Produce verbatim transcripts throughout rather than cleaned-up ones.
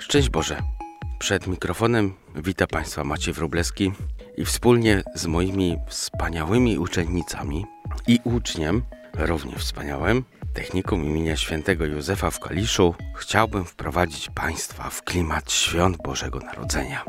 Szczęść Boże! Przed mikrofonem wita Państwa Maciej Wróblewski i wspólnie z moimi wspaniałymi uczennicami i uczniem, równie wspaniałym, technikum imienia świętego Józefa w Kaliszu, chciałbym wprowadzić Państwa w klimat świąt Bożego Narodzenia.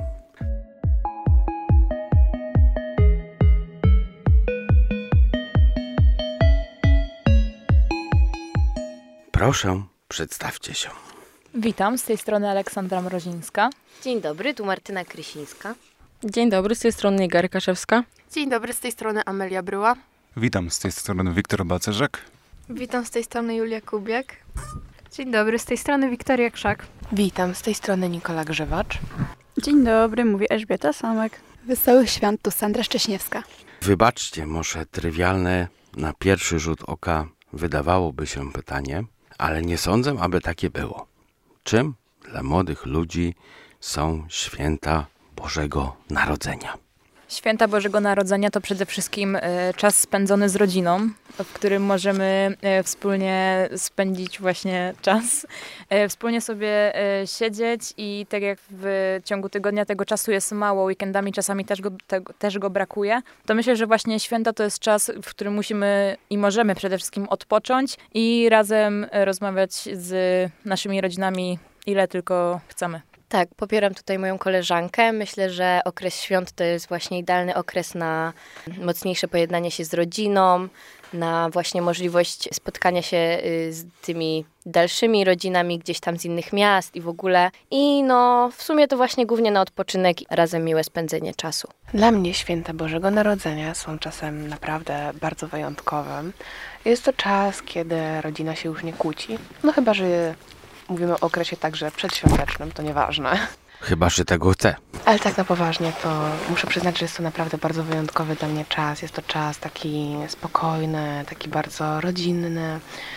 Proszę, przedstawcie się. Witam, z tej strony Aleksandra Mrozińska. Dzień dobry, tu Martyna Krysińska. Dzień dobry, z tej strony Iga Kaszewska. Dzień dobry, z tej strony Amelia Bryła. Witam, z tej strony Wiktor Bacerzak. Witam, z tej strony Julia Kubiak. Dzień dobry, z tej strony Wiktoria Krzak. Witam, z tej strony Nikola Grzywacz. Dzień dobry, mówi Elżbieta Samek. Wesołych świąt, tu Sandra Szcześniewska. Wybaczcie, może trywialne na pierwszy rzut oka wydawałoby się pytanie, ale nie sądzę, aby takie było. Czym dla młodych ludzi są święta Bożego Narodzenia? Święta Bożego Narodzenia to przede wszystkim e, czas spędzony z rodziną, w którym możemy e, wspólnie spędzić właśnie czas, e, wspólnie sobie e, siedzieć i tak jak w ciągu tygodnia tego czasu jest mało, weekendami czasami też go, te, też go brakuje, to myślę, że właśnie święta to jest czas, w którym musimy i możemy przede wszystkim odpocząć i razem rozmawiać z naszymi rodzinami, ile tylko chcemy. Tak, popieram tutaj moją koleżankę. Myślę, że okres świąt to jest właśnie idealny okres na mocniejsze pojednanie się z rodziną, na właśnie możliwość spotkania się z tymi dalszymi rodzinami gdzieś tam z innych miast i w ogóle. I no w sumie to właśnie głównie na odpoczynek i razem miłe spędzenie czasu. Dla mnie święta Bożego Narodzenia są czasem naprawdę bardzo wyjątkowym. Jest to czas, kiedy rodzina się już nie kłóci. No chyba, że mówimy o okresie także przedświątecznym, to nieważne. Chyba, że tego chce. Ale tak na poważnie, to muszę przyznać, że jest to naprawdę bardzo wyjątkowy dla mnie czas. Jest to czas taki spokojny, taki bardzo rodzinny.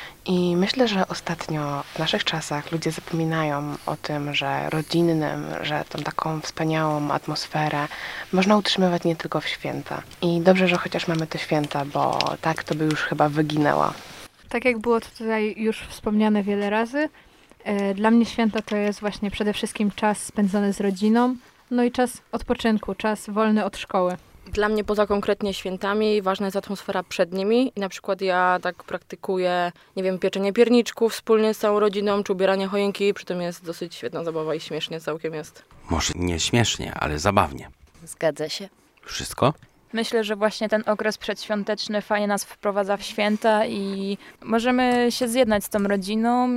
I myślę, że ostatnio w naszych czasach ludzie zapominają o tym, że rodzinnym, że tą taką wspaniałą atmosferę można utrzymywać nie tylko w święta. I dobrze, że chociaż mamy te święta, bo tak to by już chyba wyginęła. Tak jak było to tutaj już wspomniane wiele razy, dla mnie święta to jest właśnie przede wszystkim czas spędzony z rodziną, no i czas odpoczynku, czas wolny od szkoły. Dla mnie poza konkretnie świętami ważna jest atmosfera przed nimi. I na przykład ja tak praktykuję, nie wiem, pieczenie pierniczków wspólnie z całą rodziną, czy ubieranie choinki, przy tym jest dosyć świetna zabawa i śmiesznie całkiem jest. Może nie śmiesznie, ale zabawnie. Zgadza się. Wszystko? Myślę, że właśnie ten okres przedświąteczny fajnie nas wprowadza w święta i możemy się zjednać z tą rodziną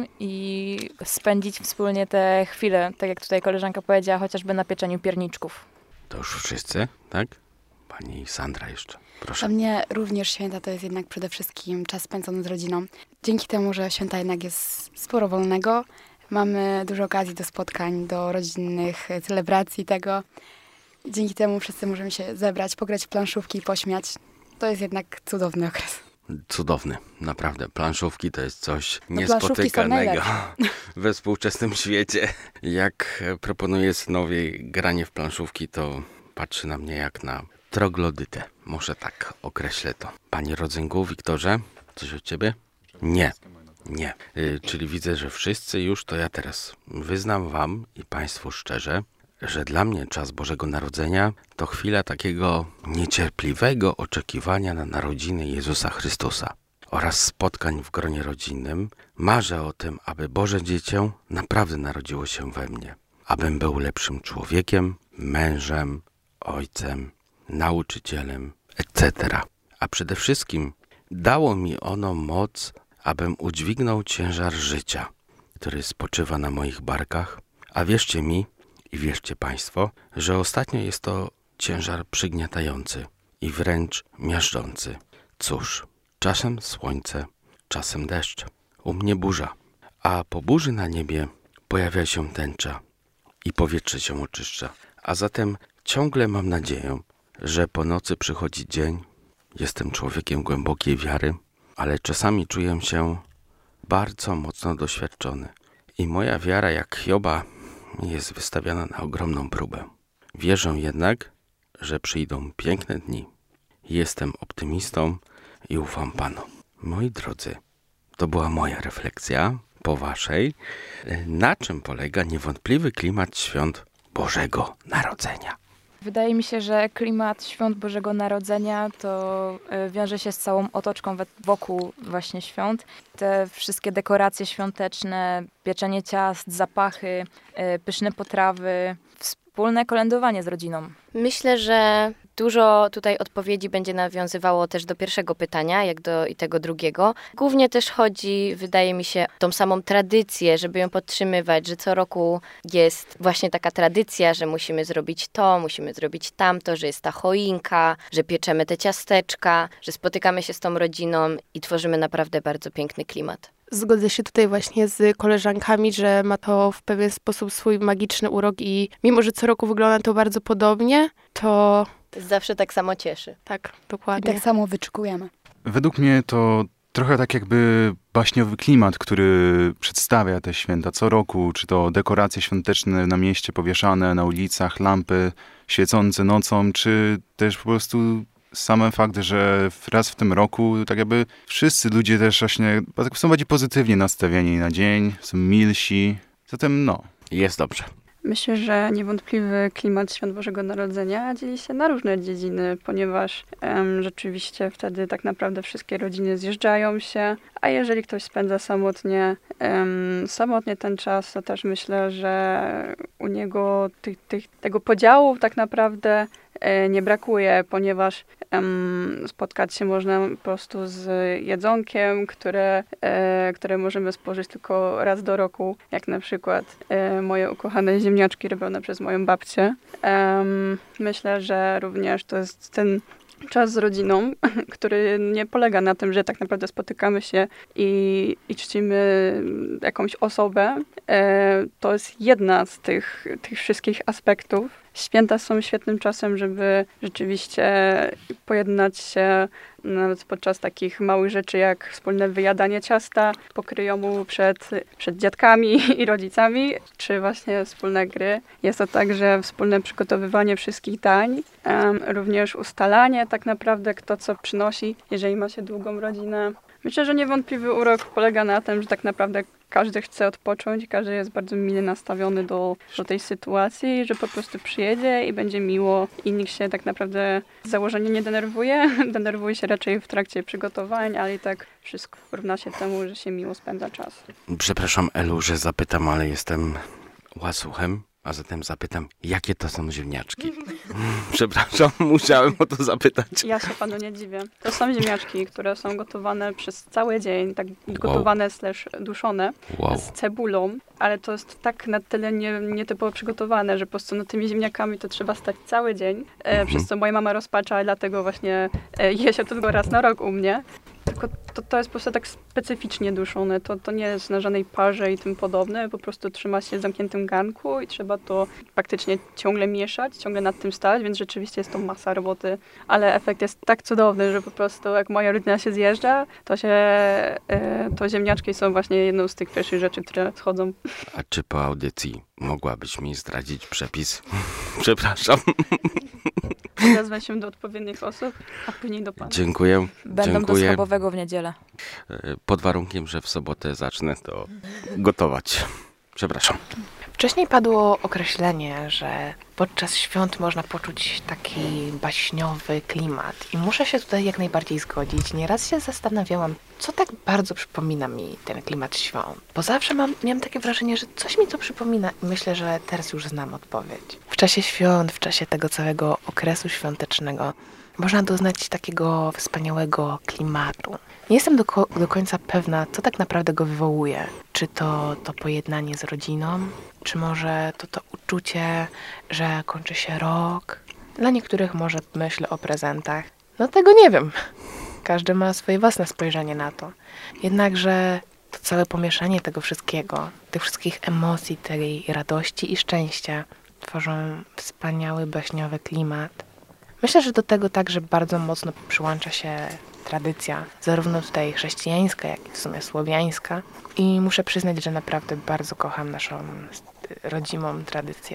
i spędzić wspólnie te chwile, tak jak tutaj koleżanka powiedziała, chociażby na pieczeniu pierniczków. To już wszyscy, tak? Pani Sandra jeszcze, proszę. Dla mnie również święta to jest jednak przede wszystkim czas spędzony z rodziną. Dzięki temu, że święta jednak jest sporo wolnego, mamy dużo okazji do spotkań, do rodzinnych celebracji tego. Dzięki temu wszyscy możemy się zebrać, pograć w planszówki i pośmiać. To jest jednak cudowny okres. Cudowny, naprawdę. Planszówki to jest coś no, niespotykanego we współczesnym świecie. Jak proponuję synowi granie w planszówki, to patrzy na mnie jak na troglodytę. Może tak określę to. Panie Rodzynku, Wiktorze, coś od ciebie? Nie. Nie. Y, czyli widzę, że wszyscy już, to ja teraz wyznam wam i państwu szczerze, że dla mnie czas Bożego Narodzenia to chwila takiego niecierpliwego oczekiwania na narodziny Jezusa Chrystusa oraz spotkań w gronie rodzinnym. Marzę o tym, aby Boże Dziecię naprawdę narodziło się we mnie, abym był lepszym człowiekiem, mężem, ojcem, nauczycielem, et cetera. A przede wszystkim dało mi ono moc, abym udźwignął ciężar życia, który spoczywa na moich barkach, a wierzcie mi, i wierzcie Państwo, że ostatnio jest to ciężar przygniatający i wręcz miażdżący. Cóż, czasem słońce, czasem deszcz, u mnie burza, a po burzy na niebie pojawia się tęcza i powietrze się oczyszcza. A zatem ciągle mam nadzieję, że po nocy przychodzi dzień. Jestem człowiekiem głębokiej wiary, ale czasami czuję się bardzo mocno doświadczony. I moja wiara jak Hioba jest wystawiana na ogromną próbę. Wierzę jednak, że przyjdą piękne dni. Jestem optymistą i ufam Panu. Moi drodzy, to była moja refleksja. po waszej, na czym polega niewątpliwy klimat świąt Bożego Narodzenia? Wydaje mi się, że klimat świąt Bożego Narodzenia to y, wiąże się z całą otoczką we- wokół właśnie świąt. Te wszystkie dekoracje świąteczne, pieczenie ciast, zapachy, y, pyszne potrawy, wspólne kolędowanie z rodziną. Myślę, że dużo tutaj odpowiedzi będzie nawiązywało też do pierwszego pytania, jak do i tego drugiego. Głównie też chodzi, wydaje mi się, o tą samą tradycję, żeby ją podtrzymywać, że co roku jest właśnie taka tradycja, że musimy zrobić to, musimy zrobić tamto, że jest ta choinka, że pieczemy te ciasteczka, że spotykamy się z tą rodziną i tworzymy naprawdę bardzo piękny klimat. Zgodzę się tutaj właśnie z koleżankami, że ma to w pewien sposób swój magiczny urok i mimo, że co roku wygląda to bardzo podobnie, to Zawsze tak samo cieszy. tak, I dokładnie. tak samo wyczekujemy. Według mnie to trochę tak jakby baśniowy klimat, który przedstawia te święta co roku, czy to dekoracje świąteczne na mieście powieszane, na ulicach, lampy świecące nocą, czy też po prostu sam fakt, że raz w tym roku tak jakby wszyscy ludzie też właśnie są bardziej pozytywnie nastawieni na dzień, są milsi. Zatem no. Jest dobrze. Myślę, że niewątpliwy klimat Świąt Bożego Narodzenia dzieli się na różne dziedziny, ponieważ em, rzeczywiście wtedy tak naprawdę wszystkie rodziny zjeżdżają się, a jeżeli ktoś spędza samotnie, em, samotnie ten czas, to też myślę, że u niego tych, tych, tego podziału tak naprawdę e, nie brakuje, ponieważ em, spotkać się można po prostu z jedzonkiem, które, e, które możemy spożyć tylko raz do roku, jak na przykład e, moje ukochane ziemniaczki robione przez moją babcię. Em, myślę, że również to jest ten czas z rodziną, który nie polega na tym, że tak naprawdę spotykamy się i, i czcimy jakąś osobę. E, to jest jedna z tych, tych wszystkich aspektów. Święta są świetnym czasem, żeby rzeczywiście pojednać się nawet podczas takich małych rzeczy, jak wspólne wyjadanie ciasta pokryjomu przed, przed dziadkami i rodzicami, czy właśnie wspólne gry. Jest to także wspólne przygotowywanie wszystkich dań, um, również ustalanie tak naprawdę, kto co przynosi, jeżeli ma się długą rodzinę. Myślę, że niewątpliwy urok polega na tym, że tak naprawdę każdy chce odpocząć, każdy jest bardzo mile nastawiony do, do tej sytuacji, że po prostu przyjedzie i będzie miło i nikt się tak naprawdę z założenia nie denerwuje. Denerwuje się raczej w trakcie przygotowań, ale i tak wszystko równa się temu, że się miło spędza czas. Przepraszam, Elu, że zapytam, ale jestem łasuchem, a zatem zapytam, jakie to są ziemniaczki? Przepraszam, musiałem o to zapytać. Ja się panu nie dziwię. To są ziemniaczki, które są gotowane przez cały dzień, tak gotowane slash duszone Wow. z cebulą, ale to jest tak na tyle nie, nietypowo przygotowane, że po prostu no, tymi ziemniakami to trzeba stać cały dzień, e, Mhm. przez co moja mama rozpacza, dlatego właśnie e, je się to tylko raz na rok u mnie. Tylko to, to jest po prostu tak specyficznie duszone, to, to nie jest na żadnej parze i tym podobne, po prostu trzyma się w zamkniętym garnku i trzeba to praktycznie ciągle mieszać, ciągle nad tym stać, więc rzeczywiście jest to masa roboty, ale efekt jest tak cudowny, że po prostu jak moja rodzina się zjeżdża, to się, e, to ziemniaczki są właśnie jedną z tych pierwszych rzeczy, które schodzą. A czy po audycji mogłabyś mi zdradzić przepis? Przepraszam. Wezmę się do odpowiednich osób, a później do pana. Dziękuję. Będą Dziękuję. do schabowego w niedzielę. Pod warunkiem, że w sobotę zacznę to gotować. Przepraszam. Wcześniej padło określenie, że podczas świąt można poczuć taki baśniowy klimat i muszę się tutaj jak najbardziej zgodzić. Nieraz się zastanawiałam, co tak bardzo przypomina mi ten klimat świąt, bo zawsze mam, miałam takie wrażenie, że coś mi to przypomina i myślę, że teraz już znam odpowiedź. W czasie świąt, w czasie tego całego okresu świątecznego można doznać takiego wspaniałego klimatu. Nie jestem do, ko- do końca pewna, co tak naprawdę go wywołuje. Czy to to pojednanie z rodziną, czy może to to uczucie, że kończy się rok. Dla niektórych może myśl o prezentach. No tego nie wiem. Każdy ma swoje własne spojrzenie na to. Jednakże to całe pomieszanie tego wszystkiego, tych wszystkich emocji, tej radości i szczęścia tworzą wspaniały, baśniowy klimat. Myślę, że do tego także bardzo mocno przyłącza się tradycja, zarówno tutaj chrześcijańska, jak i w sumie słowiańska. I muszę przyznać, że naprawdę bardzo kocham naszą rodzimą tradycję.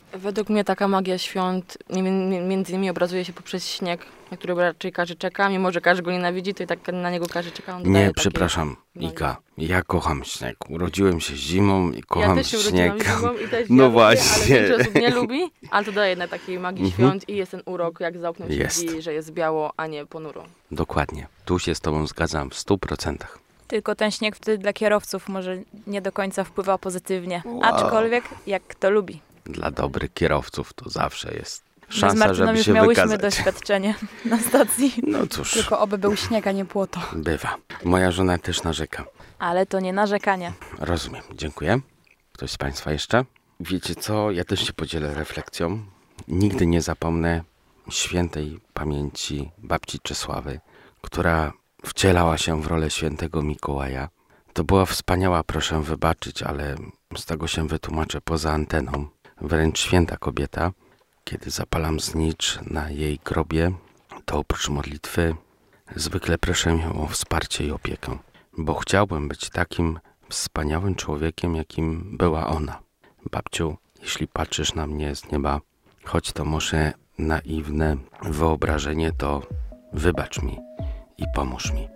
Według mnie taka magia świąt między innymi obrazuje się poprzez śnieg, na który raczej każdy czeka, mimo że każdy go nienawidzi, to i tak na niego każdy czeka. On nie, przepraszam, Iga, ja kocham śnieg. Urodziłem się zimą i kocham ja też się śnieg. Zimą i też no ja właśnie. Lubię, ale większość osób nie lubi, ale to daje na takiej magii Mhm. świąt i jest ten urok, jak za oknem Jest. siedzi, że jest biało, a nie ponuro. Dokładnie. Tu się z tobą zgadzam w stu procentach. Tylko ten śnieg wtedy dla kierowców może nie do końca wpływa pozytywnie. Wow. Aczkolwiek jak kto lubi. Dla dobrych kierowców to zawsze jest My z szansa, Martyną żeby już się miałyśmy wykazać. doświadczenie na stacji. No cóż, Tylko oby był śnieg, a nie błoto. bywa. Moja żona też narzeka. Ale to nie narzekanie. Rozumiem, dziękuję. Ktoś z Państwa jeszcze? Wiecie co, ja też się podzielę refleksją. Nigdy nie zapomnę świętej pamięci babci Czesławy, która wcielała się w rolę świętego Mikołaja. To była wspaniała, proszę wybaczyć, ale z tego się wytłumaczę poza anteną. Wręcz święta kobieta. Kiedy zapalam znicz na jej grobie, to oprócz modlitwy zwykle proszę ją o wsparcie i opiekę, bo chciałbym być takim wspaniałym człowiekiem, jakim była ona. Babciu, jeśli patrzysz na mnie z nieba, choć to może naiwne wyobrażenie, to wybacz mi i pomóż mi.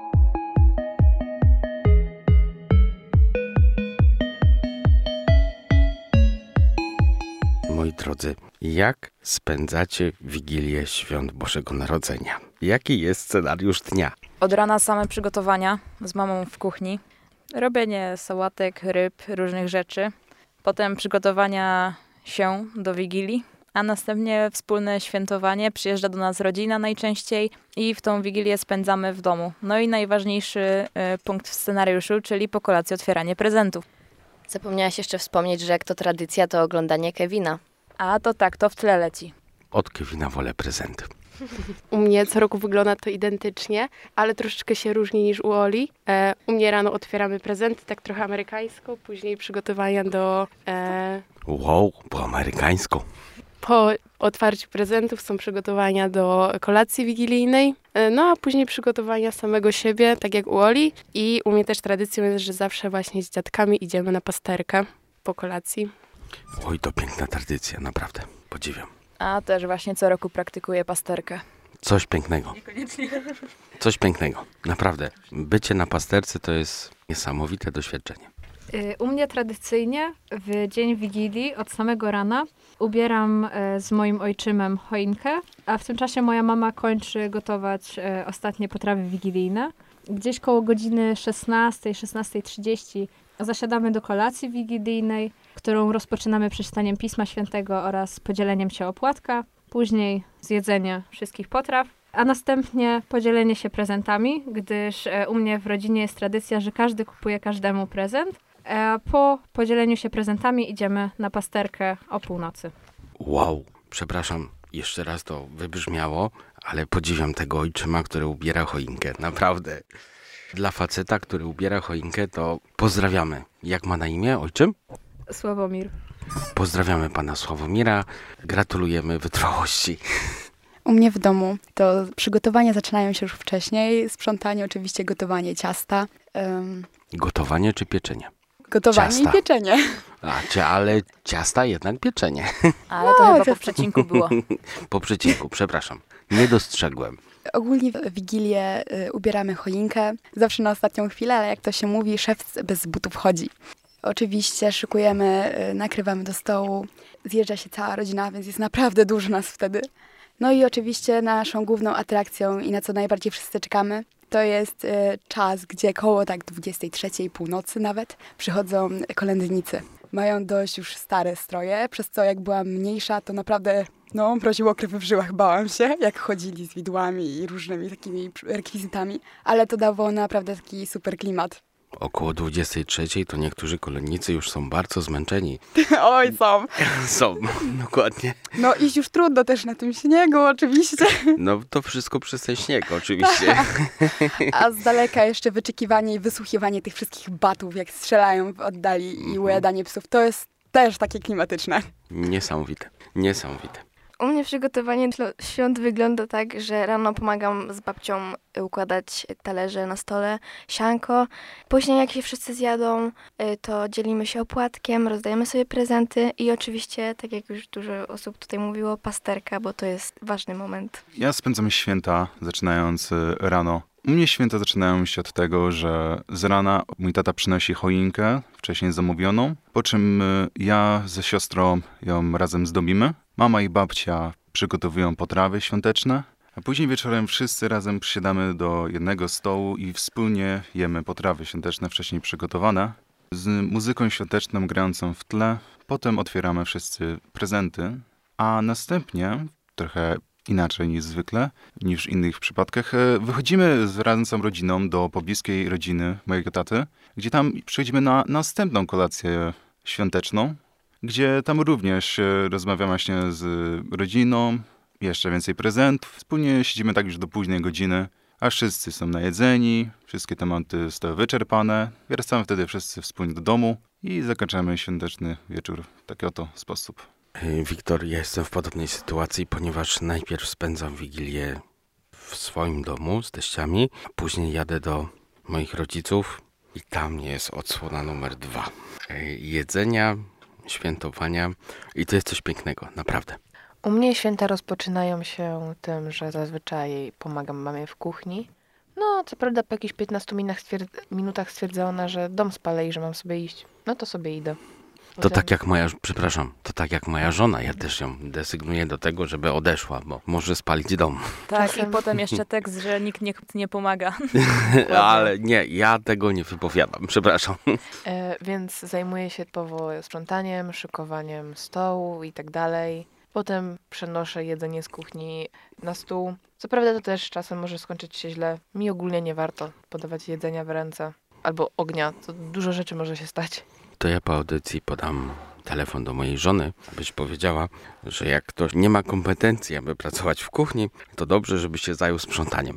Moi drodzy, jak spędzacie Wigilię Świąt Bożego Narodzenia? Jaki jest scenariusz dnia? Od rana same przygotowania z mamą w kuchni. Robienie sałatek, ryb, różnych rzeczy. Potem przygotowania się do Wigilii, a następnie wspólne świętowanie. Przyjeżdża do nas rodzina najczęściej i w tą Wigilię spędzamy w domu. No i najważniejszy y, punkt w scenariuszu, czyli po kolacji otwieranie prezentów. Zapomniałaś jeszcze wspomnieć, że jak to tradycja, to oglądanie Kevina. A to tak, to w tle leci. Od Kevina wolę prezenty. U mnie co roku wygląda to identycznie, ale troszeczkę się różni niż u Oli. E, u mnie rano otwieramy prezenty, tak trochę amerykańsko, później przygotowania do... E, Wow, po amerykańsku. po otwarciu prezentów są przygotowania do kolacji wigilijnej, e, no a później przygotowania samego siebie, tak jak u Oli. I u mnie też tradycją jest, że zawsze właśnie z dziadkami idziemy na pasterkę po kolacji. Oj, to piękna tradycja, naprawdę. Podziwiam. A też właśnie co roku praktykuję pasterkę. Coś pięknego. Coś pięknego. Naprawdę. Bycie na pasterce to jest niesamowite doświadczenie. Y, U mnie tradycyjnie w dzień Wigilii od samego rana ubieram e, z moim ojczymem choinkę, a w tym czasie moja mama kończy gotować e, ostatnie potrawy wigilijne. Gdzieś koło godziny szesnastej, szesnastej trzydzieści zasiadamy do kolacji wigilijnej, którą rozpoczynamy przeczytaniem Pisma Świętego oraz podzieleniem się opłatka. Później zjedzenie wszystkich potraw, a następnie podzielenie się prezentami, gdyż e, u mnie w rodzinie jest tradycja, że każdy kupuje każdemu prezent. E, po podzieleniu się prezentami idziemy na pasterkę o północy. Wow, przepraszam, jeszcze raz to wybrzmiało, ale podziwiam tego ojczyma, który ubiera choinkę. Naprawdę. Dla faceta, który ubiera choinkę, to pozdrawiamy. Jak ma na imię ojczym? Sławomir. Pozdrawiamy pana Sławomira. Gratulujemy wytrwałości. U mnie w domu to przygotowania zaczynają się już wcześniej. Sprzątanie, oczywiście gotowanie ciasta. Um, Gotowanie czy pieczenie? gotowanie Ciasta. i pieczenie. A, czy, ale ciasta jednak pieczenie. Ale to No, chyba to- po przecinku było. Po przecinku, przepraszam. Nie dostrzegłem. Ogólnie w Wigilię y, ubieramy choinkę. Zawsze na ostatnią chwilę, ale jak to się mówi, szef bez butów chodzi. Oczywiście szykujemy, y, nakrywamy do stołu. Zjeżdża się cała rodzina, więc jest naprawdę dużo nas wtedy. No i oczywiście naszą główną atrakcją i na co najbardziej wszyscy czekamy, to jest y, czas, gdzie koło tak dwudziestej trzeciej północy nawet przychodzą kolędnicy. Mają dość już stare stroje, przez co jak byłam mniejsza, to naprawdę no, mroziło krew w żyłach, bałam się, jak chodzili z widłami i różnymi takimi rekwizytami, ale to dawało naprawdę taki super klimat. Około dwudziestej trzeciej to niektórzy kolędnicy już są bardzo zmęczeni. Oj, są. Są, dokładnie. No iść już trudno też na tym śniegu, oczywiście. No to wszystko przez ten śnieg, oczywiście. A z daleka jeszcze wyczekiwanie i wysłuchiwanie tych wszystkich batów, jak strzelają w oddali i ujadanie psów, to jest też takie klimatyczne. Niesamowite, niesamowite. U mnie przygotowanie do świąt wygląda tak, że rano pomagam z babcią układać talerze na stole, sianko. Później jak się wszyscy zjadą, to dzielimy się opłatkiem, rozdajemy sobie prezenty i oczywiście, tak jak już dużo osób tutaj mówiło, pasterka, bo to jest ważny moment. Ja spędzam święta, zaczynając rano. U mnie święta zaczynają się od tego, że z rana mój tata przynosi choinkę, wcześniej zamówioną, po czym ja ze siostrą ją razem zdobimy. Mama i babcia przygotowują potrawy świąteczne, a później wieczorem wszyscy razem przysiadamy do jednego stołu i wspólnie jemy potrawy świąteczne wcześniej przygotowane, z muzyką świąteczną grającą w tle. Potem otwieramy wszyscy prezenty, a następnie, trochę inaczej niż zwykle, niż w innych przypadkach, wychodzimy z razem z całą rodziną do pobliskiej rodziny mojego taty, gdzie tam przychodzimy na następną kolację świąteczną, gdzie tam również rozmawiamy właśnie z rodziną, jeszcze więcej prezentów. Wspólnie siedzimy tak już do późnej godziny, a wszyscy są najedzeni, wszystkie tematy zostały wyczerpane. Wracamy wtedy wszyscy wspólnie do domu i zakończamy świąteczny wieczór w taki oto sposób. Wiktor, ja jestem w podobnej sytuacji, ponieważ najpierw spędzam Wigilię w swoim domu z teściami, a później jadę do moich rodziców i tam jest odsłona numer dwa. Jedzenia, świętowania i to jest coś pięknego, naprawdę. U mnie święta rozpoczynają się tym, że zazwyczaj pomagam mamie w kuchni. No, co prawda po jakichś piętnastu minutach, stwierd- minutach stwierdza ona, że dom spalę i że mam sobie iść. No to sobie idę. To Potem... tak jak moja, przepraszam, to tak jak moja żona, ja też ją desygnuję do tego, żeby odeszła, bo może spalić dom. Tak, Czasem... i potem jeszcze tekst, że nikt nie, nie pomaga. Ale nie, ja tego nie wypowiadam, przepraszam. E, więc zajmuję się typowo sprzątaniem, szykowaniem stołu i tak dalej. Potem przenoszę jedzenie z kuchni na stół. Co prawda to też czasem może skończyć się źle. Mi ogólnie nie warto podawać jedzenia w ręce albo ognia. To dużo rzeczy może się stać. To ja po audycji podam telefon do mojej żony, abyś powiedziała, że jak ktoś nie ma kompetencji, aby pracować w kuchni, to dobrze, żeby się zajął sprzątaniem.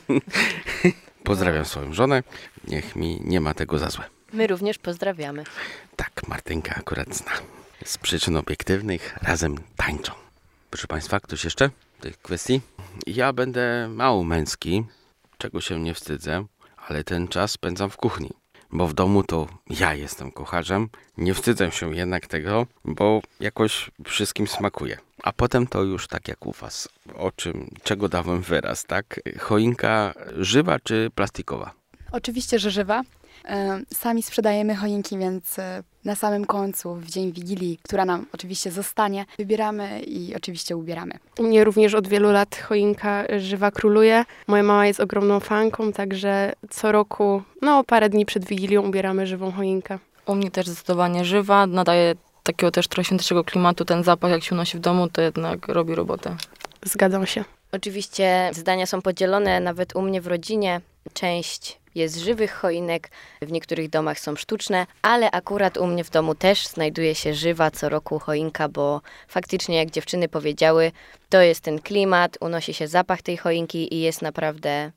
Pozdrawiam swoją żonę, niech mi nie ma tego za złe. My również pozdrawiamy. Tak, Martynka akurat zna. Z przyczyn obiektywnych razem tańczą. Proszę Państwa, ktoś jeszcze w tej kwestii? Ja będę mało męski, czego się nie wstydzę, ale ten czas spędzam w kuchni. Bo w domu to ja jestem kucharzem. Nie wstydzę się jednak tego, bo jakoś wszystkim smakuje. A potem to już tak jak u was. O czym, czego dałem wyraz, tak? Choinka żywa czy plastikowa? Oczywiście, że żywa. Sami sprzedajemy choinki, więc na samym końcu, w dzień Wigilii, która nam oczywiście zostanie, wybieramy i oczywiście ubieramy. U mnie również od wielu lat choinka żywa króluje. Moja mama jest ogromną fanką, także co roku, no parę dni przed Wigilią ubieramy żywą choinkę. U mnie też zdecydowanie żywa, nadaje takiego też trochę świątecznego klimatu. Ten zapach, jak się unosi w domu, to jednak robi robotę. Zgadzam się. Oczywiście zdania są podzielone, nawet u mnie w rodzinie. Część jest żywych choinek, w niektórych domach są sztuczne, ale akurat u mnie w domu też znajduje się żywa co roku choinka, bo faktycznie, jak dziewczyny powiedziały, to jest ten klimat, unosi się zapach tej choinki i jest naprawdę...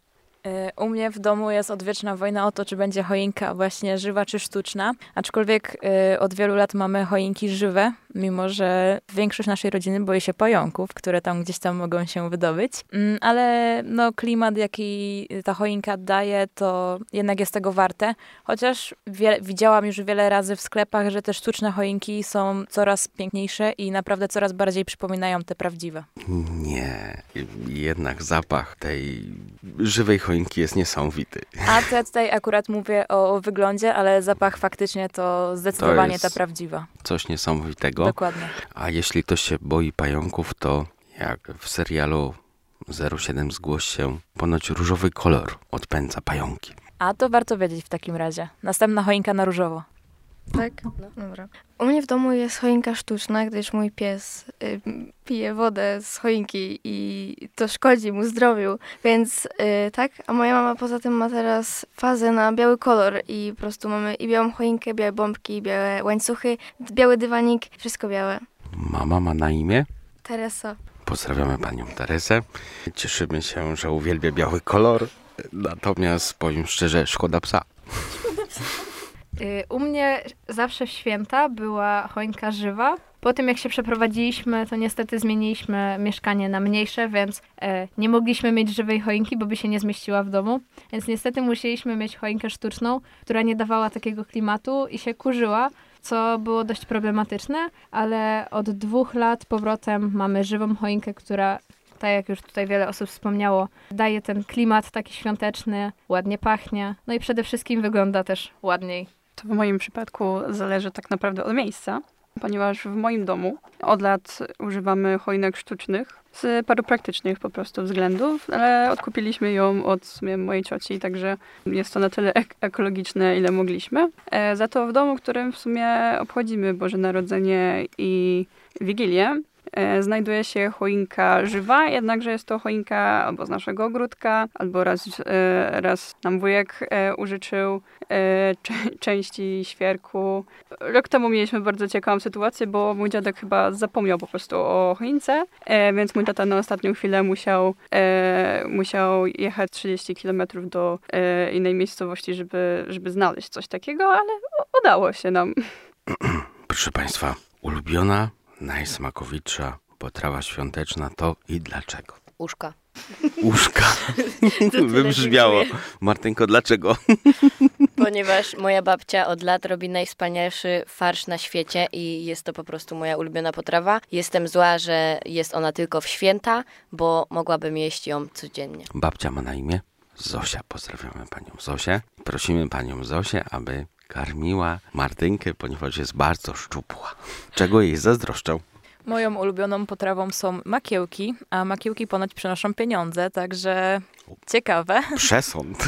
U mnie w domu jest odwieczna wojna o to, czy będzie choinka właśnie żywa czy sztuczna. Aczkolwiek y, od wielu lat mamy choinki żywe, mimo że większość naszej rodziny boi się pająków, które tam gdzieś tam mogą się wydobyć. Mm, ale no, klimat, jaki ta choinka daje, to jednak jest tego warte. Chociaż wie, widziałam już wiele razy w sklepach, że te sztuczne choinki są coraz piękniejsze i naprawdę coraz bardziej przypominają te prawdziwe. Nie, jednak zapach tej żywej choinki jest niesamowity. A to ja tutaj akurat mówię o wyglądzie, ale zapach faktycznie to zdecydowanie to ta prawdziwa. Coś niesamowitego. Dokładnie. A jeśli ktoś się boi pająków, to jak w serialu zero siedem Zgłoś się, ponoć różowy kolor odpędza pająki. A to warto wiedzieć w takim razie. Następna choinka na różowo. Tak? No. Dobra. U mnie w domu jest choinka sztuczna, gdyż mój pies y, pije wodę z choinki i to szkodzi mu zdrowiu, więc y, tak. A moja mama poza tym ma teraz fazę na biały kolor i po prostu mamy i białą choinkę, białe bombki, białe łańcuchy, biały dywanik, wszystko białe. Mama ma na imię? Teresa. Pozdrawiamy panią Teresę. Cieszymy się, że uwielbia biały kolor, natomiast powiem szczerze, szkoda psa. U mnie zawsze w święta była choinka żywa, Po tym, jak się przeprowadziliśmy, to niestety zmieniliśmy mieszkanie na mniejsze, więc e, nie mogliśmy mieć żywej choinki, bo by się nie zmieściła w domu. Więc niestety musieliśmy mieć choinkę sztuczną, która nie dawała takiego klimatu i się kurzyła, co było dość problematyczne, ale od dwóch lat powrotem mamy żywą choinkę, która, tak jak już tutaj wiele osób wspomniało, daje ten klimat taki świąteczny, ładnie pachnie, no i przede wszystkim wygląda też ładniej. To w moim przypadku zależy tak naprawdę od miejsca, ponieważ w moim domu od lat używamy choinek sztucznych z paru praktycznych po prostu względów, ale odkupiliśmy ją od w sumie mojej cioci, także jest to na tyle ek- ekologiczne, ile mogliśmy. E, za to w domu, w którym w sumie obchodzimy Boże Narodzenie i Wigilię, e, znajduje się choinka żywa, jednakże jest to choinka albo z naszego ogródka, albo raz, e, raz nam wujek e, użyczył e, cze- części świerku. Rok temu mieliśmy bardzo ciekawą sytuację, bo mój dziadek chyba zapomniał po prostu o choince, e, więc mój tata na ostatnią chwilę musiał, e, musiał jechać trzydzieści kilometrów do e, innej miejscowości, żeby, żeby znaleźć coś takiego, ale udało się nam. Proszę Państwa, ulubiona, najsmakowitsza potrawa świąteczna to i dlaczego? Uszka. Uszka. Wybrzmiało. Martynko, dlaczego? Ponieważ moja babcia od lat robi najwspanialszy farsz na świecie i jest to po prostu moja ulubiona potrawa. Jestem zła, że jest ona tylko w święta, bo mogłabym jeść ją codziennie. Babcia ma na imię Zosia. Pozdrawiamy panią Zosię. Prosimy panią Zosię, aby karmiła Martynkę, ponieważ jest bardzo szczupła. Czego jej zazdroszczą? Moją ulubioną potrawą są makiełki, a makiełki ponoć przynoszą pieniądze, także ciekawe. Przesąd.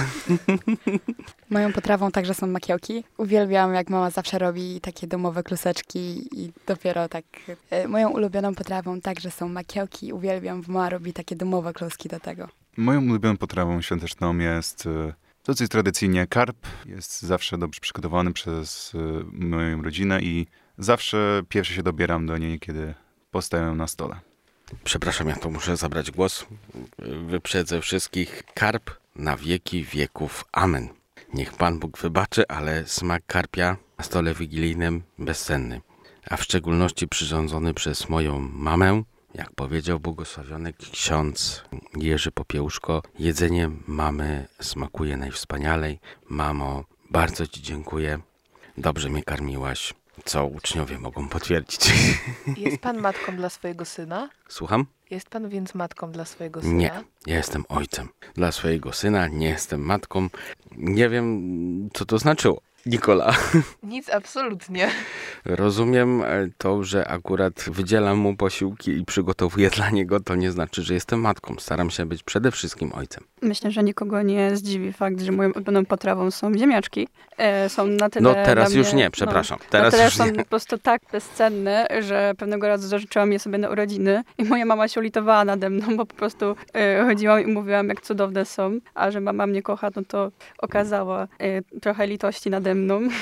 Moją potrawą także są makiełki. Uwielbiam, jak mama zawsze robi takie domowe kluseczki i dopiero tak... E, moją ulubioną potrawą także są makiełki. Uwielbiam, bo mama robi takie domowe kluski do tego. Moją ulubioną potrawą świąteczną jest e, dosyć tradycyjnie karp. Jest zawsze dobrze przygotowany przez e, moją rodzinę i zawsze pierwszy się dobieram do niej, kiedy postaję na stole. Przepraszam, ja tu muszę zabrać głos. Wyprzedzę wszystkich. Karp na wieki wieków. Amen. Niech Pan Bóg wybaczy, ale smak karpia na stole wigilijnym bezcenny. A w szczególności przyrządzony przez moją mamę, jak powiedział błogosławiony ksiądz Jerzy Popiełuszko, jedzenie mamy smakuje najwspanialej. Mamo, bardzo Ci dziękuję. Dobrze mnie karmiłaś. Co uczniowie mogą potwierdzić. Jest pan matką dla swojego syna? Słucham? Jest pan więc matką dla swojego syna? Nie, ja jestem ojcem. Dla swojego syna nie jestem matką. Nie wiem, co to znaczyło. Nikola. Nic, absolutnie. Rozumiem to, że akurat wydzielam mu posiłki i przygotowuję dla niego, to nie znaczy, że jestem matką. Staram się być przede wszystkim ojcem. Myślę, że nikogo nie zdziwi fakt, że moją ulubioną potrawą są ziemniaczki. E, są na tyle No teraz dla już mnie, nie, przepraszam. No, teraz na tyle już są nie. po prostu tak bezcenne, że pewnego razu zażyczyłam je sobie na urodziny i moja mama się ulitowała nade mną, bo po prostu e, chodziłam i mówiłam, jak cudowne są. A że mama mnie kocha, no to okazała e, trochę litości nade mną. um,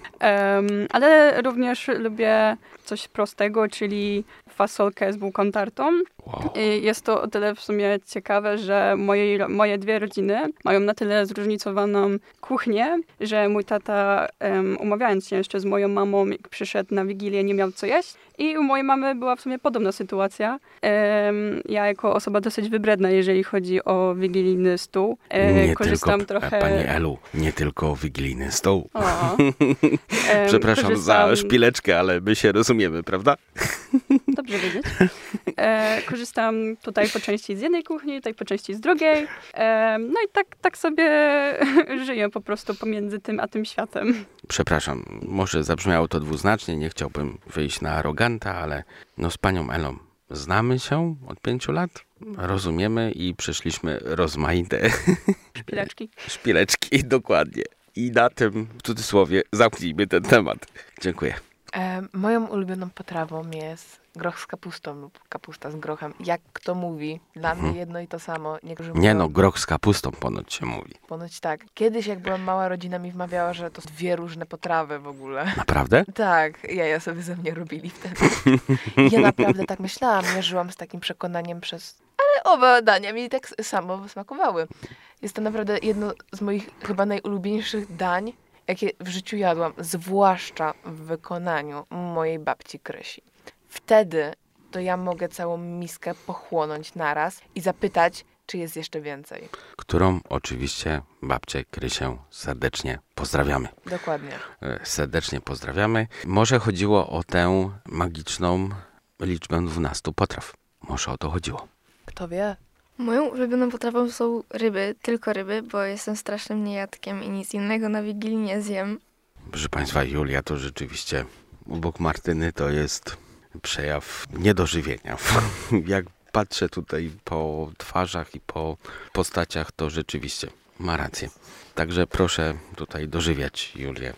ale również lubię coś prostego, czyli fasolkę z bułką tartą. Wow. I jest to o tyle w sumie ciekawe, że moje, moje dwie rodziny mają na tyle zróżnicowaną kuchnię, że mój tata, um, umawiając się jeszcze z moją mamą, jak przyszedł na Wigilię, nie miał co jeść. I u mojej mamy była w sumie podobna sytuacja. Um, ja jako osoba dosyć wybredna, jeżeli chodzi o wigilijny stół, e, Nie korzystam tylko, trochę... Pani Elu, nie tylko wigilijny stół. O. Um, Przepraszam korzystam... za szpileczkę, ale my się rozumiemy, prawda? Dobrze wiedzieć. E, korzystam tutaj po części z jednej kuchni, tutaj po części z drugiej. E, no i tak, tak sobie żyję po prostu pomiędzy tym a tym światem. Przepraszam, może zabrzmiało to dwuznacznie, nie chciałbym wyjść na aroganta, ale no z panią Elą znamy się od pięciu lat, rozumiemy i przeszliśmy rozmaite Szpileczki. szpileczki, dokładnie. I na tym, w cudzysłowie, zamknijmy ten temat. Dziękuję. E, moją ulubioną potrawą jest groch z kapustą lub kapusta z grochem. Jak kto mówi, dla Mhm. mnie jedno i to samo. Niektórzy Nie mówią, no, groch z kapustą ponoć się mówi. Ponoć tak. Kiedyś jak byłam mała, rodzina mi wmawiała, że to dwie różne potrawy w ogóle. Naprawdę? Tak, jaja sobie ze mnie robili wtedy. Ja naprawdę tak myślałam, ja żyłam z takim przekonaniem przez... Ale oba dania mi tak samo smakowały. Jest to naprawdę jedno z moich chyba najulubieńszych dań, jakie w życiu jadłam, zwłaszcza w wykonaniu mojej babci Krysi. wtedy to ja mogę całą miskę pochłonąć naraz i zapytać, czy jest jeszcze więcej. Którą oczywiście babcię Krysię serdecznie pozdrawiamy. Dokładnie. Serdecznie pozdrawiamy. Może chodziło o tę magiczną liczbę dwunastu potraw. Może o to chodziło. Kto wie? Moją ulubioną potrawą są ryby, tylko ryby, bo jestem strasznym niejadkiem i nic innego na Wigilii nie zjem. Proszę Państwa, Julia to rzeczywiście obok Martyny to jest przejaw niedożywienia. Jak patrzę tutaj po twarzach i po postaciach, to rzeczywiście ma rację. Także proszę tutaj dożywiać Julię,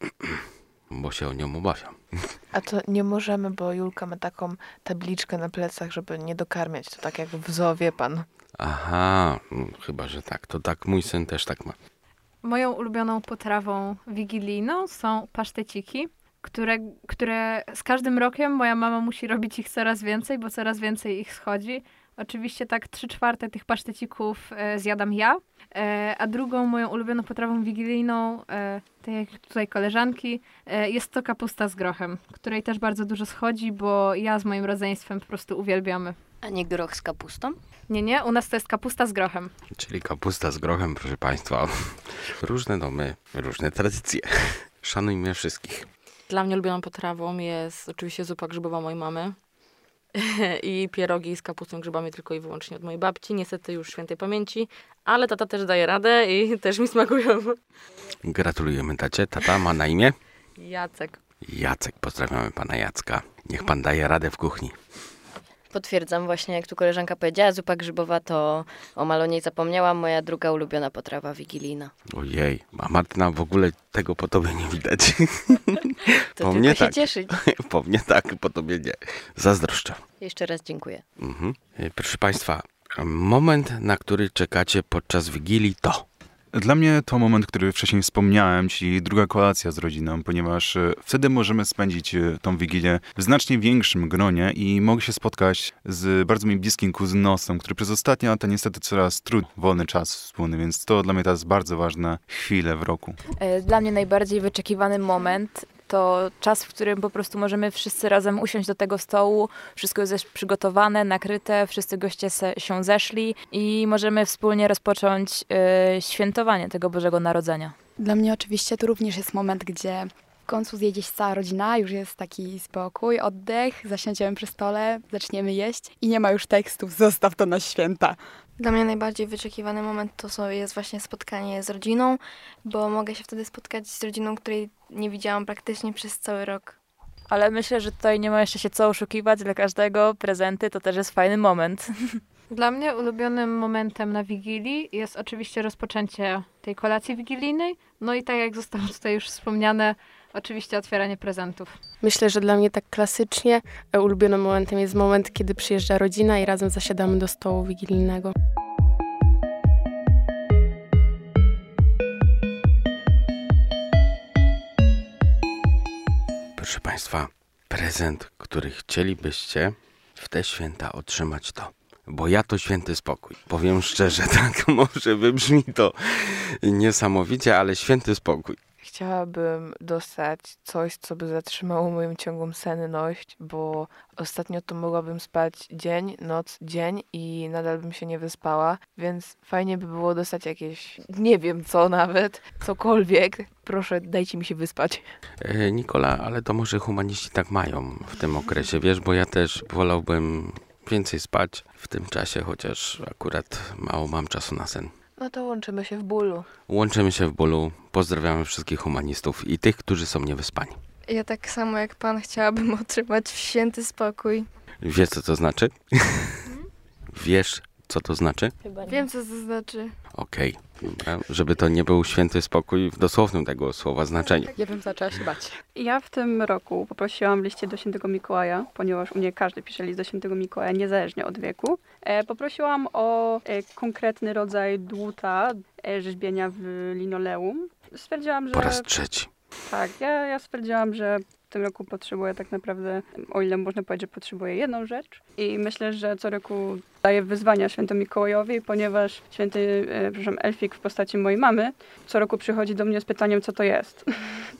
bo się o nią obawiam. A to nie możemy, bo Julka ma taką tabliczkę na plecach, żeby nie dokarmiać. To tak jak w zoo, wie pan. Aha, no, chyba, że tak. To tak mój syn też tak ma. Moją ulubioną potrawą wigilijną są paszteciki, które, które z każdym rokiem moja mama musi robić ich coraz więcej, bo coraz więcej ich schodzi. Oczywiście tak trzy czwarte tych pasztecików e, zjadam ja, e, a drugą moją ulubioną potrawą wigilijną, e, tak jak tutaj koleżanki, e, jest to kapusta z grochem, której też bardzo dużo schodzi, bo ja z moim rodzeństwem po prostu uwielbiamy. A nie groch z kapustą? Nie, nie, u nas to jest kapusta z grochem. Czyli kapusta z grochem, proszę Państwa. Różne domy, różne tradycje. Szanujmy wszystkich. Dla mnie ulubioną potrawą jest oczywiście zupa grzybowa mojej mamy i pierogi z kapustą grzybami tylko i wyłącznie od mojej babci. Niestety już świętej pamięci, ale tata też daje radę i też mi smakują. Gratulujemy tacie. Tata ma na imię? Jacek. Jacek, pozdrawiamy pana Jacka. Niech pan daje radę w kuchni. Potwierdzam właśnie, jak tu koleżanka powiedziała, zupa grzybowa to omal o niej zapomniałam, moja druga ulubiona potrawa wigilijna. Ojej, a Martyna w ogóle tego po tobie nie widać. To po tylko mnie się tak. cieszyć. Po mnie tak, po tobie nie. Zazdroszczę. Jeszcze raz dziękuję. Mhm. Proszę Państwa, moment, na który czekacie podczas Wigilii to... Dla mnie to moment, który wcześniej wspomniałem, czyli druga kolacja z rodziną, ponieważ e, wtedy możemy spędzić e, tą Wigilię w znacznie większym gronie i mogę się spotkać z bardzo mi bliskim kuzynostwem, który przez ostatnie lata niestety coraz trudniej wolny czas wspólny, więc to dla mnie teraz bardzo ważne chwile w roku. Dla mnie najbardziej wyczekiwany moment to czas, w którym po prostu możemy wszyscy razem usiąść do tego stołu, wszystko jest przygotowane, nakryte, wszyscy goście se, się zeszli i możemy wspólnie rozpocząć y, świętowanie tego Bożego Narodzenia. Dla mnie oczywiście to również jest moment, gdzie w końcu zjedzie się cała rodzina, już jest taki spokój, oddech, zasiądziemy przy stole, zaczniemy jeść i nie ma już tekstów, zostaw to na święta. Dla mnie najbardziej wyczekiwany moment to sobie jest właśnie spotkanie z rodziną, bo mogę się wtedy spotkać z rodziną, której nie widziałam praktycznie przez cały rok. Ale myślę, że tutaj nie ma jeszcze się co oszukiwać, dla każdego prezenty to też jest fajny moment. Dla mnie ulubionym momentem na Wigilii jest oczywiście rozpoczęcie tej kolacji wigilijnej, no i tak jak zostało tutaj już wspomniane, oczywiście otwieranie prezentów. Myślę, że dla mnie tak klasycznie e, ulubionym momentem jest moment, kiedy przyjeżdża rodzina i razem zasiadamy do stołu wigilijnego. Proszę Państwa, prezent, który chcielibyście w te święta otrzymać to. Bo ja to święty spokój. Powiem szczerze, tak może wybrzmi to niesamowicie, ale święty spokój. Chciałabym dostać coś, co by zatrzymało moją ciągłą senność, bo ostatnio to mogłabym spać dzień, noc, dzień i nadal bym się nie wyspała, więc fajnie by było dostać jakieś, nie wiem co nawet, cokolwiek. Proszę, dajcie mi się wyspać. E, Nikola, ale to może humaniści tak mają w tym okresie, wiesz, bo ja też wolałbym więcej spać w tym czasie, chociaż akurat mało mam czasu na sen. No to łączymy się w bólu. Łączymy się w bólu. Pozdrawiamy wszystkich humanistów i tych, którzy są niewyspani. Ja tak samo jak pan chciałabym otrzymać święty spokój. Wiesz, co to znaczy? Wiesz, co to znaczy? Chyba nie. Wiem, co to znaczy. Okej, dobra. Żeby to nie był święty spokój w dosłownym tego słowa znaczeniu. Ja bym zaczęła się bać. Ja w tym roku poprosiłam w liście do świętego Mikołaja, ponieważ u mnie każdy pisze list do świętego Mikołaja, niezależnie od wieku. E, poprosiłam o e, konkretny rodzaj dłuta, e, rzeźbienia w linoleum. Stwierdziłam, że... Po raz trzeci. Tak, ja, ja stwierdziłam, że w tym roku potrzebuję tak naprawdę, o ile można powiedzieć, że potrzebuję jedną rzecz. I myślę, że co roku daję wyzwania świętemu Mikołajowi, ponieważ święty, e, przepraszam, Elfik w postaci mojej mamy co roku przychodzi do mnie z pytaniem, co to jest.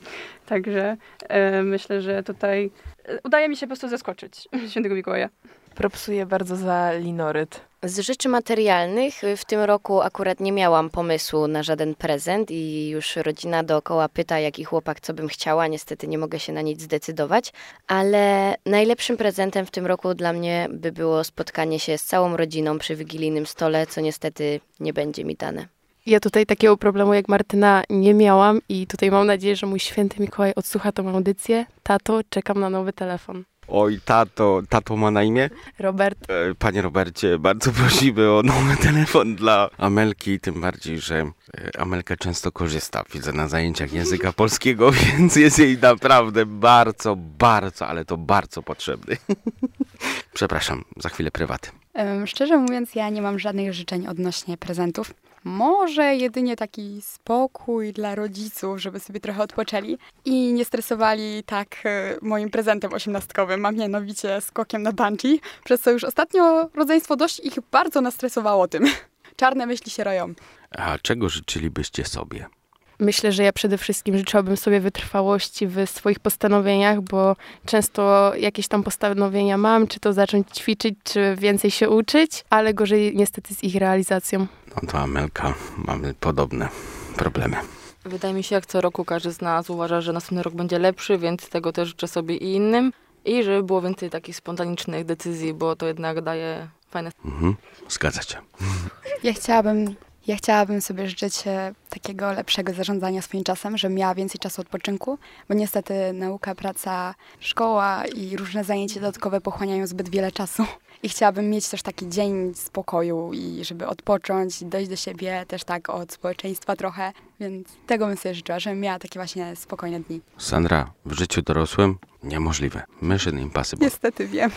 Także e, myślę, że tutaj e, udaje mi się po prostu zaskoczyć Świętego Mikołaja. Propsuję bardzo za linoryt. Z rzeczy materialnych w tym roku akurat nie miałam pomysłu na żaden prezent i już rodzina dookoła pyta, jaki chłopak, co bym chciała. Niestety nie mogę się na nic zdecydować, ale najlepszym prezentem w tym roku dla mnie by było spotkanie się z całą rodziną przy wigilijnym stole, co niestety nie będzie mi dane. Ja tutaj takiego problemu jak Martyna nie miałam i tutaj mam nadzieję, że mój święty Mikołaj odsłucha tą audycję. Tato, czekam na nowy telefon. Oj, tato, tato ma na imię? Robert. E, Panie Robercie, bardzo prosimy o nowy telefon dla Amelki, tym bardziej, że e, Amelka często korzysta, widzę, na zajęciach języka polskiego, więc jest jej naprawdę bardzo, bardzo, ale to bardzo potrzebny. Przepraszam, za chwilę prywaty. Um, szczerze mówiąc, ja nie mam żadnych życzeń odnośnie prezentów. Może jedynie taki spokój dla rodziców, żeby sobie trochę odpoczęli i nie stresowali tak e, moim prezentem osiemnastkowym, a mianowicie skokiem na bungee, przez co już ostatnio rodzeństwo dość ich bardzo nastresowało tym. Czarne myśli się roją. A czego życzylibyście sobie? Myślę, że ja przede wszystkim życzyłabym sobie wytrwałości w swoich postanowieniach, bo często jakieś tam postanowienia mam, czy to zacząć ćwiczyć, czy więcej się uczyć, ale gorzej niestety z ich realizacją. No to Amelka, mamy podobne problemy. Wydaje mi się, jak co roku każdy z nas uważa, że następny rok będzie lepszy, więc tego też życzę sobie i innym. I żeby było więcej takich spontanicznych decyzji, bo to jednak daje fajne... Mhm, zgadza się. Ja chciałabym... Ja chciałabym sobie życzyć e, takiego lepszego zarządzania swoim czasem, żebym miała więcej czasu odpoczynku, bo niestety nauka, praca, szkoła i różne zajęcia dodatkowe pochłaniają zbyt wiele czasu. I chciałabym mieć też taki dzień spokoju i żeby odpocząć, dojść do siebie też tak od społeczeństwa trochę, więc tego bym sobie życzyła, żebym miała takie właśnie spokojne dni. Sandra, w życiu dorosłym niemożliwe. Mission impossible. Niestety wiem,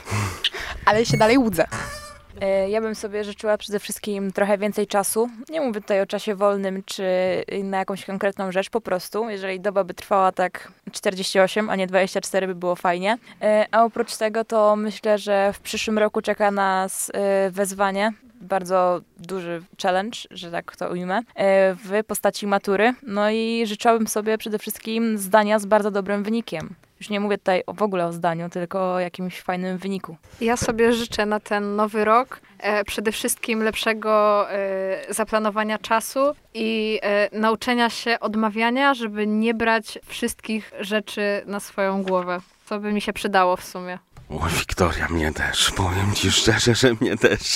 ale się dalej łudzę. Ja bym sobie życzyła przede wszystkim trochę więcej czasu. Nie mówię tutaj o czasie wolnym, czy na jakąś konkretną rzecz, po prostu. Jeżeli doba by trwała tak czterdzieści osiem, a nie dwadzieścia cztery, by było fajnie. A oprócz tego to myślę, że w przyszłym roku czeka nas wezwanie, bardzo duży challenge, że tak to ujmę, w postaci matury. No i życzyłabym sobie przede wszystkim zdania z bardzo dobrym wynikiem. Już nie mówię tutaj w ogóle o zdaniu, tylko o jakimś fajnym wyniku. Ja sobie życzę na ten nowy rok e, przede wszystkim lepszego e, zaplanowania czasu i e, nauczenia się odmawiania, żeby nie brać wszystkich rzeczy na swoją głowę. Co by mi się przydało w sumie. O, Wiktoria, mnie też. Powiem ci szczerze, że mnie też.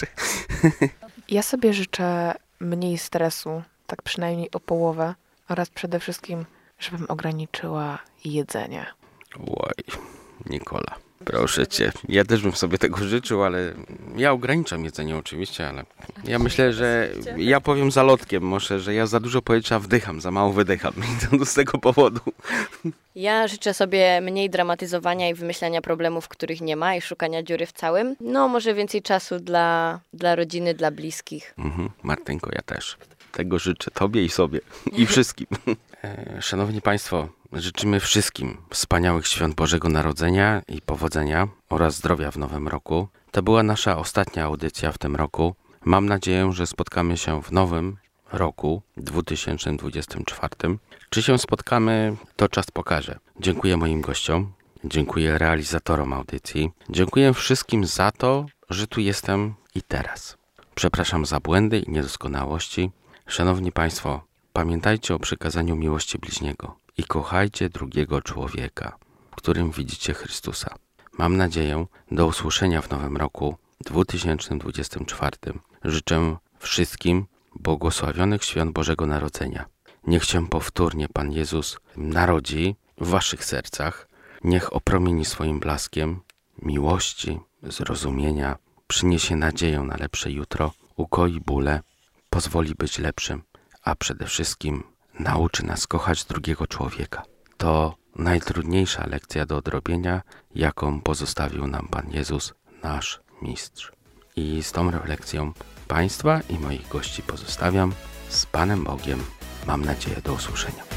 Ja sobie życzę mniej stresu, tak przynajmniej o połowę, oraz przede wszystkim, żebym ograniczyła jedzenie. Oj, Nikola, proszę cię. Ja też bym sobie tego życzył, ale ja ograniczam jedzenie oczywiście, ale ja myślę, że ja powiem zalotkiem może, że ja za dużo powietrza wdycham, za mało wydycham i to z tego powodu. Ja życzę sobie mniej dramatyzowania i wymyślania problemów, których nie ma i szukania dziury w całym. No, może więcej czasu dla, dla rodziny, dla bliskich. Mhm, Martynko, ja też. Tego życzę tobie i sobie. I wszystkim. E, szanowni Państwo, życzymy wszystkim wspaniałych świąt Bożego Narodzenia i powodzenia oraz zdrowia w nowym roku. To była nasza ostatnia audycja w tym roku. Mam nadzieję, że spotkamy się w nowym roku dwa tysiące dwudziestym czwartym. Czy się spotkamy, to czas pokaże. Dziękuję moim gościom, dziękuję realizatorom audycji, dziękuję wszystkim za to, że tu jestem i teraz. Przepraszam za błędy i niedoskonałości. Szanowni Państwo, pamiętajcie o przykazaniu miłości bliźniego i kochajcie drugiego człowieka, w którym widzicie Chrystusa. Mam nadzieję, do usłyszenia w nowym roku dwa tysiące dwudziestym czwartym. Życzę wszystkim błogosławionych świąt Bożego Narodzenia. Niech się powtórnie Pan Jezus narodzi w waszych sercach. Niech opromieni swoim blaskiem miłości, zrozumienia, przyniesie nadzieję na lepsze jutro, ukoi bóle, pozwoli być lepszym, a przede wszystkim nauczy nas kochać drugiego człowieka. To najtrudniejsza lekcja do odrobienia, jaką pozostawił nam Pan Jezus, nasz mistrz. I z tą refleksją Państwa i moich gości pozostawiam. Z Panem Bogiem. Mam nadzieję, do usłyszenia.